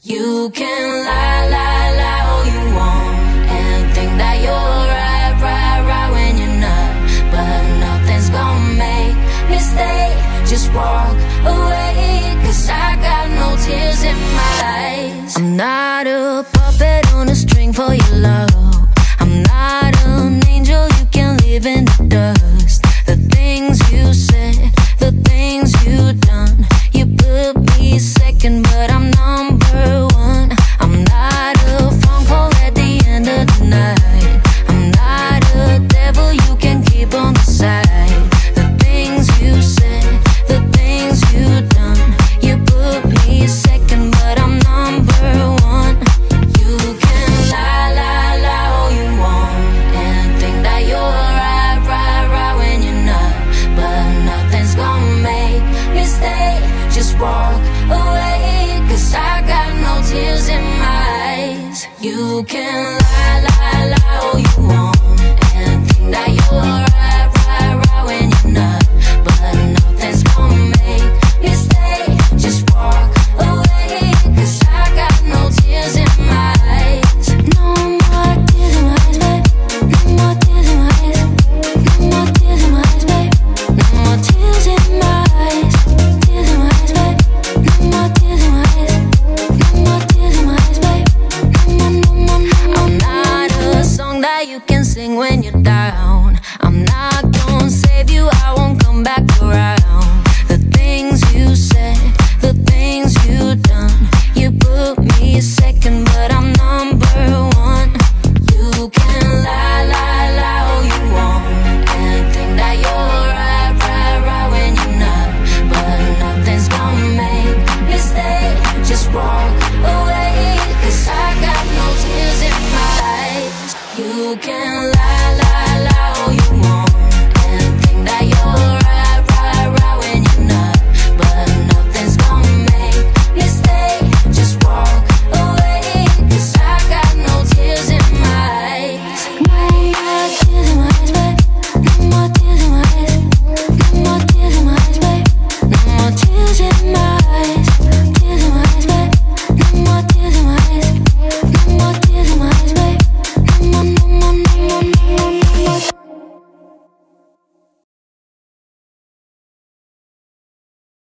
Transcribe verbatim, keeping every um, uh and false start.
You can lie, lie, lie all you want and think that you're right, right, right when you're not. But nothing's gonna make me stay. Just walk away, cause I got no tears in my eyes. I'm not a puppet on a string for your love. I'm not an angel you can leave in the dust. The things you said, the things you done, you put me second, but I'm number one. I'm not a phone call at the end of the night. I'm not a devil you can keep on the side. The things you said, the things you done, you put me second, but I'm number one. You can lie, lie, lie all you want and think that you're right, right, right when you're not. But nothing's gonna make me stay. Just walk away, cause I got no tears in my eyes. You can